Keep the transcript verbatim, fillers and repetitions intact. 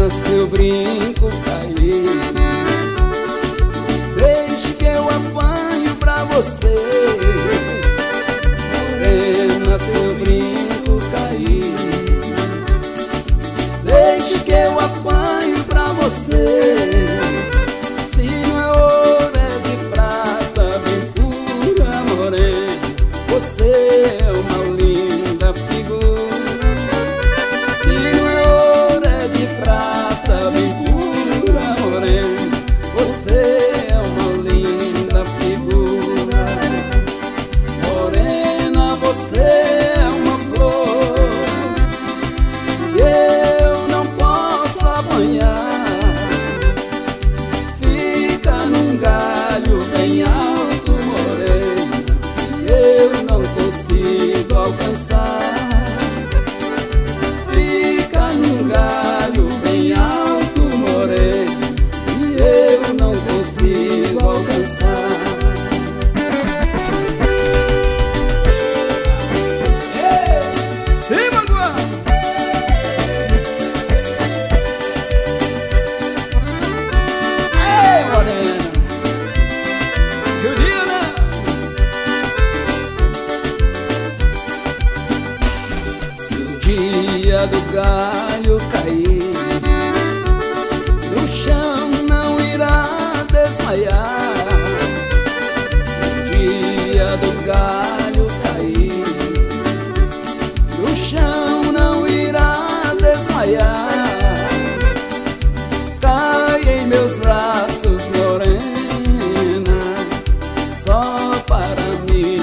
seu brinco cair. Deixe que eu apanho pra você, morena, seu brinco cair. Deixe que eu apanho pra você. Se não é ouro, é de prata, bem pura, morena, você é uma linda figura. Se não é ouro, é de prata, bem pura, morena, você é uma linda figura. Morena, você é uma flor que eu não posso apanhar. Fica num galho bem alto, morena, que eu não consigo alcançar. Fica num galho bem alto, morena, que eu não consigo alcançar. Dia do galho cair, no chão não irá desmaiar. Se o dia do galho cair, no chão não irá desmaiar. Cai em meus braços, morena, só para mim